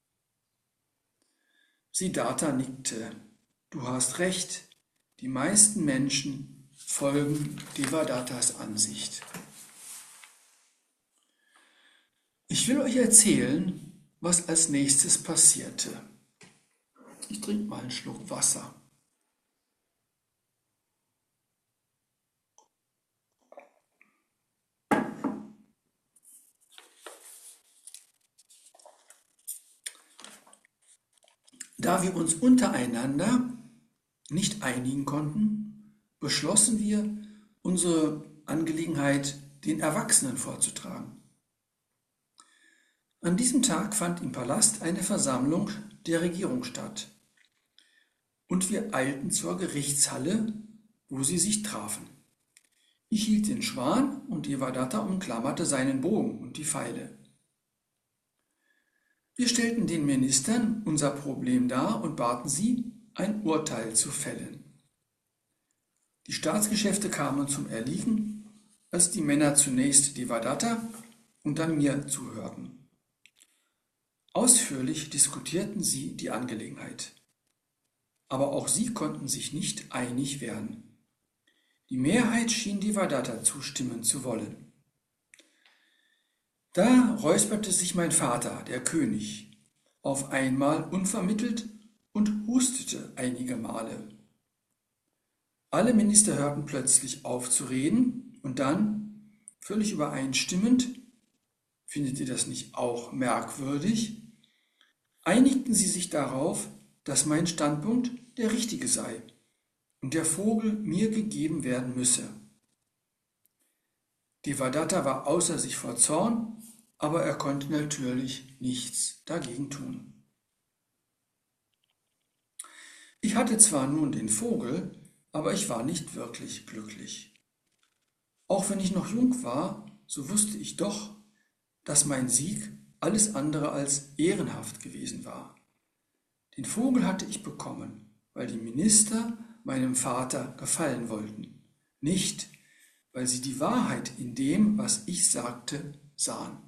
Siddhartha nickte. Du hast recht. Die meisten Menschen folgen Devadattas Ansicht. Ich will euch erzählen, was als nächstes passierte. Ich trinke mal einen Schluck Wasser. Da wir uns untereinander nicht einigen konnten, beschlossen wir, unsere Angelegenheit den Erwachsenen vorzutragen. An diesem Tag fand im Palast eine Versammlung der Regierung statt und wir eilten zur Gerichtshalle, wo sie sich trafen. Ich hielt den Schwan und Devadatta umklammerte seinen Bogen und die Pfeile. Wir stellten den Ministern unser Problem dar und baten sie, ein Urteil zu fällen. Die Staatsgeschäfte kamen zum Erliegen, als die Männer zunächst Devadatta und dann mir zuhörten. Ausführlich diskutierten sie die Angelegenheit. Aber auch sie konnten sich nicht einig werden. Die Mehrheit schien Devadatta zustimmen zu wollen. Da räusperte sich mein Vater, der König, auf einmal unvermittelt und hustete einige Male. Alle Minister hörten plötzlich auf zu reden und dann, völlig übereinstimmend, findet ihr das nicht auch merkwürdig, einigten sie sich darauf, dass mein Standpunkt der richtige sei und der Vogel mir gegeben werden müsse. Devadatta war außer sich vor Zorn, aber er konnte natürlich nichts dagegen tun. Ich hatte zwar nun den Vogel, aber ich war nicht wirklich glücklich. Auch wenn ich noch jung war, so wusste ich doch, dass mein Sieg alles andere als ehrenhaft gewesen war. Den Vogel hatte ich bekommen, weil die Minister meinem Vater gefallen wollten, nicht, weil sie die Wahrheit in dem, was ich sagte, sahen.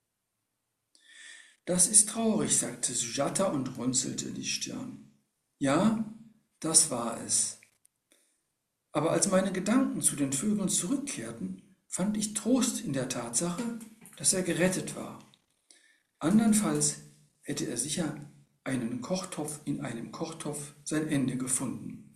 Das ist traurig, sagte Sujata und runzelte die Stirn. Ja, das war es. Aber als meine Gedanken zu den Vögeln zurückkehrten, fand ich Trost in der Tatsache, dass er gerettet war. Andernfalls hätte er sicher einen Kochtopf in einem Kochtopf sein Ende gefunden.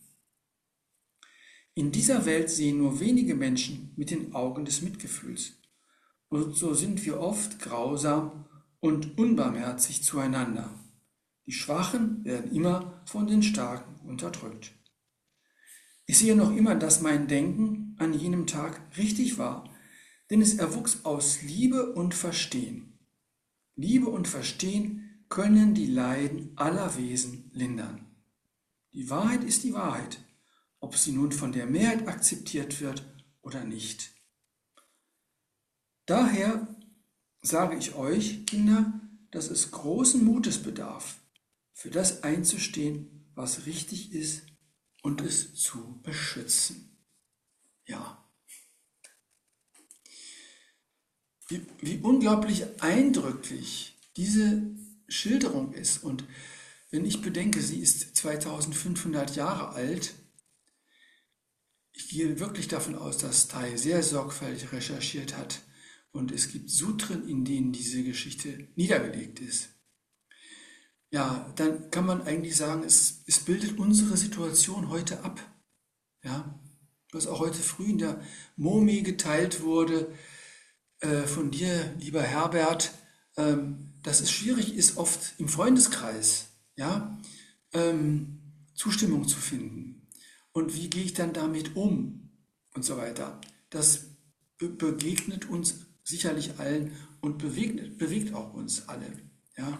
In dieser Welt sehen nur wenige Menschen mit den Augen des Mitgefühls. Und so sind wir oft grausam und unbarmherzig zueinander. Die Schwachen werden immer von den Starken unterdrückt. Ich sehe noch immer, dass mein Denken an jenem Tag richtig war, denn es erwuchs aus Liebe und Verstehen. Liebe und Verstehen können die Leiden aller Wesen lindern. Die Wahrheit ist die Wahrheit, ob sie nun von der Mehrheit akzeptiert wird oder nicht. Daher sage ich euch, Kinder, dass es großen Mutes bedarf, für das einzustehen, was richtig ist und es zu beschützen. Ja. Wie, wie unglaublich eindrücklich diese Schilderung ist. Und wenn ich bedenke, sie ist zweitausendfünfhundert Jahre alt, ich gehe wirklich davon aus, dass Tai sehr sorgfältig recherchiert hat. Und es gibt Sutren, in denen diese Geschichte niedergelegt ist. Ja, dann kann man eigentlich sagen, es, es bildet unsere Situation heute ab. Ja, was auch heute früh in der Momi geteilt wurde, äh, von dir, lieber Herbert, ähm, dass es schwierig ist, oft im Freundeskreis, ja, ähm, Zustimmung zu finden. Und wie gehe ich dann damit um? Und so weiter. Das be begegnet uns sicherlich allen und bewegt, bewegt auch uns alle. Ja.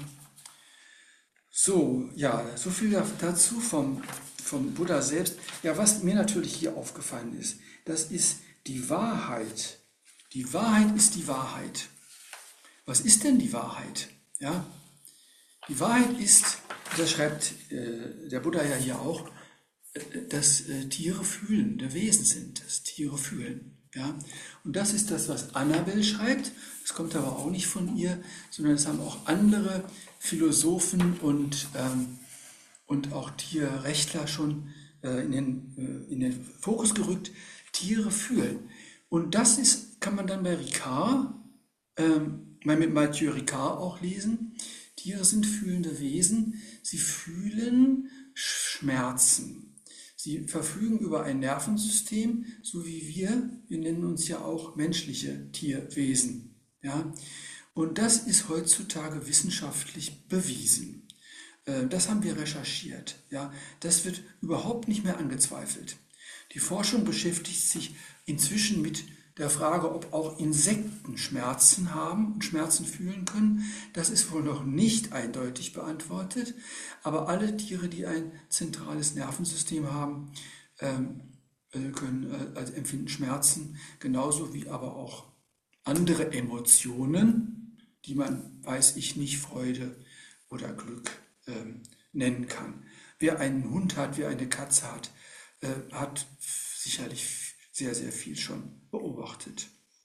So, ja, so viel dazu vom, vom Buddha selbst. Ja, was mir natürlich hier aufgefallen ist, das ist die Wahrheit. Die Wahrheit ist die Wahrheit. Was ist denn die Wahrheit? Ja, die Wahrheit ist, das schreibt äh, der Buddha ja hier auch, äh, dass äh, Tiere fühlende Wesen sind, dass Tiere fühlen. Ja? Und das ist das, was Annabel schreibt. Das kommt aber auch nicht von ihr, sondern es haben auch andere Philosophen und, ähm, und auch Tierrechtler schon äh, in, den, äh, in den Fokus gerückt. Tiere fühlen. Und das ist, kann man dann bei Ricard, ähm, mit Mathieu Ricard auch lesen. Tiere sind fühlende Wesen. Sie fühlen Schmerzen. Sie verfügen über ein Nervensystem, so wie wir. Wir nennen uns ja auch menschliche Tierwesen. Ja? Und das ist heutzutage wissenschaftlich bewiesen. Das haben wir recherchiert. Ja? Das wird überhaupt nicht mehr angezweifelt. Die Forschung beschäftigt sich inzwischen mit der Frage, ob auch Insekten Schmerzen haben und Schmerzen fühlen können. Das ist wohl noch nicht eindeutig beantwortet, aber alle Tiere, die ein zentrales Nervensystem haben, ähm, können äh, also empfinden Schmerzen, genauso wie aber auch andere Emotionen, die man, weiß ich nicht, Freude oder Glück ähm, nennen kann. Wer einen Hund hat, wer eine Katze hat, äh, hat sicherlich sehr, sehr viel schon beobachtet.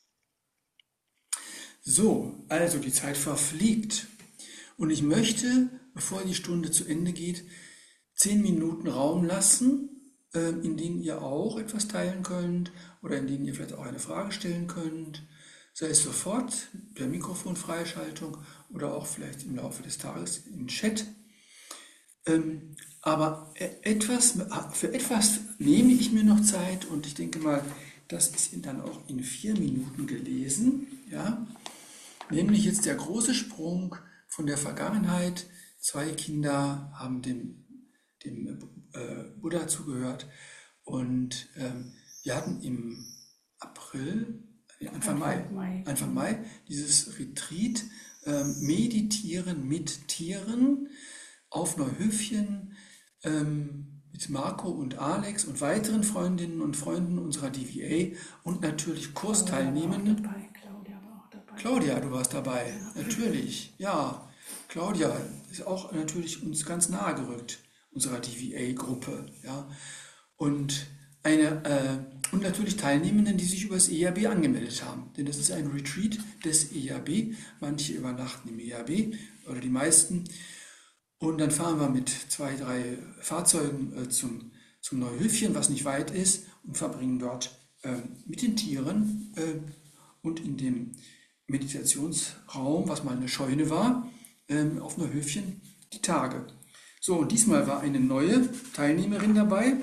So, also die Zeit verfliegt und ich möchte, bevor die Stunde zu Ende geht, zehn Minuten Raum lassen, äh, in denen ihr auch etwas teilen könnt oder in denen ihr vielleicht auch eine Frage stellen könnt, sei es sofort per Mikrofonfreischaltung oder auch vielleicht im Laufe des Tages im Chat. Ähm, aber etwas, für etwas nehme ich mir noch Zeit und ich denke mal, das ist dann auch in vier Minuten gelesen. Ja? Nämlich jetzt der große Sprung von der Vergangenheit. Zwei Kinder haben dem, dem äh, Buddha zugehört und ähm, wir hatten im April, Anfang Mai, Anfang Mai dieses Retreat ähm, Meditieren mit Tieren auf Neuhöfchen ähm, mit Marco und Alex und weiteren Freundinnen und Freunden unserer D V A und natürlich Kursteilnehmenden. Claudia war auch dabei. Claudia, du warst dabei, ja. Natürlich, ja. Claudia ist auch natürlich uns ganz nahe gerückt, unserer D V A-Gruppe, ja. Und eine äh, und natürlich Teilnehmenden, die sich über das E A B angemeldet haben. Denn das ist ein Retreat des E A B. Manche übernachten im E A B oder die meisten. Und dann fahren wir mit zwei, drei Fahrzeugen äh, zum, zum Neuhöfchen, was nicht weit ist, und verbringen dort äh, mit den Tieren äh, und in dem Meditationsraum, was mal eine Scheune war, äh, auf Neuhöfchen die Tage. So, und diesmal war eine neue Teilnehmerin dabei,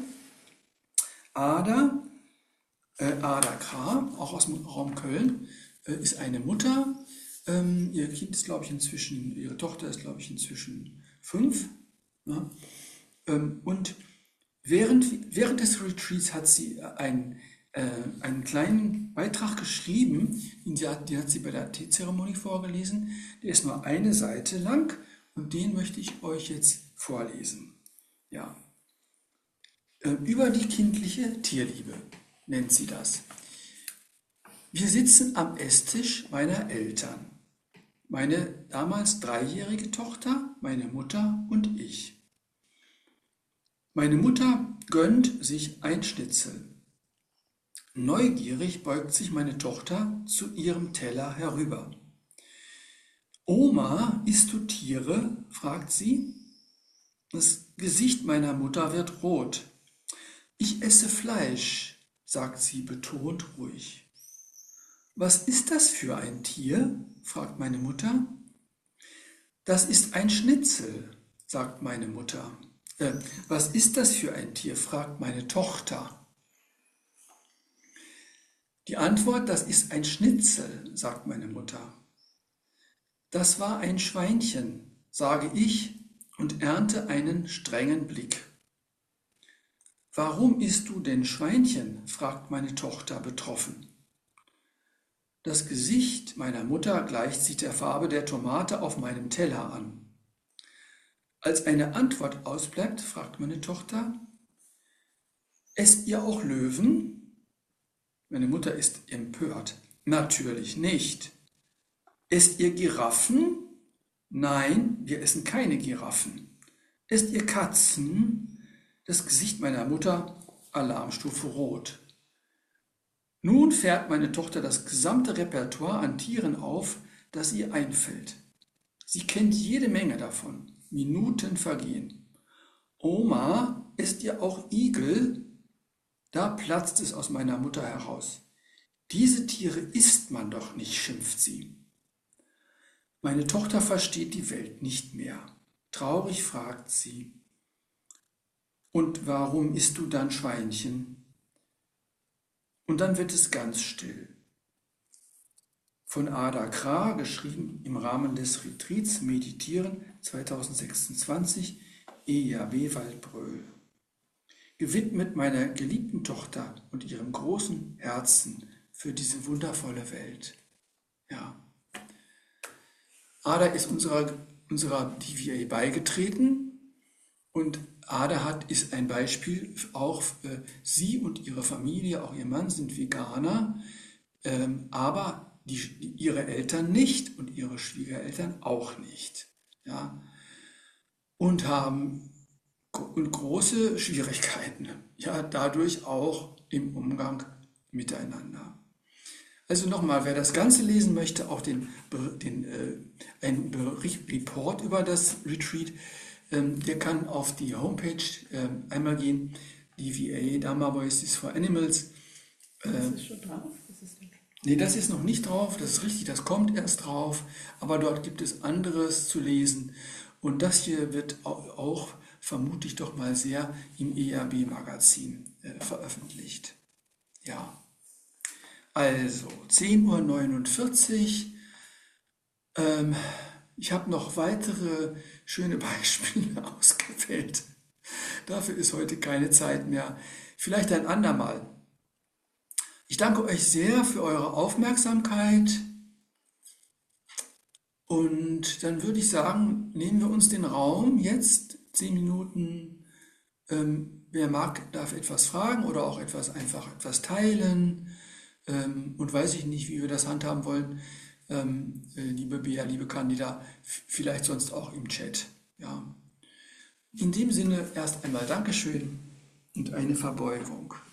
Ada, äh, Ada Kra, auch aus dem Raum Köln, äh, ist eine Mutter. Ähm, ihr Kind ist, glaube ich, inzwischen, ihre Tochter ist, glaube ich, inzwischen fünf. Ja? Ähm, und während, während des Retreats hat sie ein, äh, einen kleinen Beitrag geschrieben, den, sie hat, den hat sie bei der Teezeremonie vorgelesen. Der ist nur eine Seite lang und den möchte ich euch jetzt vorlesen. Ja. Über die kindliche Tierliebe nennt sie das. Wir sitzen am Esstisch meiner Eltern. Meine damals dreijährige Tochter, meine Mutter und ich. Meine Mutter gönnt sich ein Schnitzel. Neugierig beugt sich meine Tochter zu ihrem Teller herüber. Oma, isst du Tiere? Fragt sie. Das Gesicht meiner Mutter wird rot. Ich esse Fleisch, sagt sie betont ruhig. Was ist das für ein Tier? Fragt meine Mutter. Das ist ein Schnitzel, sagt meine Mutter. Äh, was ist das für ein Tier? Fragt meine Tochter. Die Antwort, das ist ein Schnitzel, sagt meine Mutter. Das war ein Schweinchen, sage ich und ernte einen strengen Blick. Warum isst du denn Schweinchen? Fragt meine Tochter betroffen. Das Gesicht meiner Mutter gleicht sich der Farbe der Tomate auf meinem Teller an. Als eine Antwort ausbleibt, fragt meine Tochter, esst ihr auch Löwen? Meine Mutter ist empört. Natürlich nicht. Esst ihr Giraffen? Nein, wir essen keine Giraffen. Esst ihr Katzen? Das Gesicht meiner Mutter, Alarmstufe rot. Nun fährt meine Tochter das gesamte Repertoire an Tieren auf, das ihr einfällt. Sie kennt jede Menge davon. Minuten vergehen. Oma, esst ihr auch Igel? Da platzt es aus meiner Mutter heraus. Diese Tiere isst man doch nicht, schimpft sie. Meine Tochter versteht die Welt nicht mehr. Traurig fragt sie. Und warum isst du dann Schweinchen? Und dann wird es ganz still. Von Ada Kra, geschrieben im Rahmen des Retreats Meditieren zweitausendsechsundzwanzig, E A B Waldbröl. Gewidmet meiner geliebten Tochter und ihrem großen Herzen für diese wundervolle Welt. Ja. Ada ist unserer, unserer D V A beigetreten und Ada hat, ist ein Beispiel, auch äh, sie und ihre Familie, auch ihr Mann sind Veganer, ähm, aber die, die, ihre Eltern nicht und ihre Schwiegereltern auch nicht. Ja. Und haben und große Schwierigkeiten, ja, dadurch auch im Umgang miteinander. Also nochmal, wer das Ganze lesen möchte, auch den, den, äh, einen Bericht, Report über das Retreat, ähm, der kann auf die Homepage äh, einmal gehen, D V A, Dharma Voices for Animals. Äh, Das ist schon drauf? Das ist nee, das ist noch nicht drauf, das ist richtig, das kommt erst drauf, aber dort gibt es anderes zu lesen. Und das hier wird auch, auch vermute ich doch mal sehr im E R B-Magazin äh, veröffentlicht. Ja. Also, zehn Uhr neunundvierzig. Ähm, ich habe noch weitere schöne Beispiele ausgewählt. Dafür ist heute keine Zeit mehr. Vielleicht ein andermal. Ich danke euch sehr für eure Aufmerksamkeit. Und dann würde ich sagen, nehmen wir uns den Raum jetzt, zehn Minuten. Ähm, wer mag, darf etwas fragen oder auch etwas einfach etwas teilen. Ähm, und weiß ich nicht, wie wir das handhaben wollen, ähm, äh, liebe Bea, liebe Candida, vielleicht sonst auch im Chat. Ja. In dem Sinne erst einmal Dankeschön und eine Verbeugung.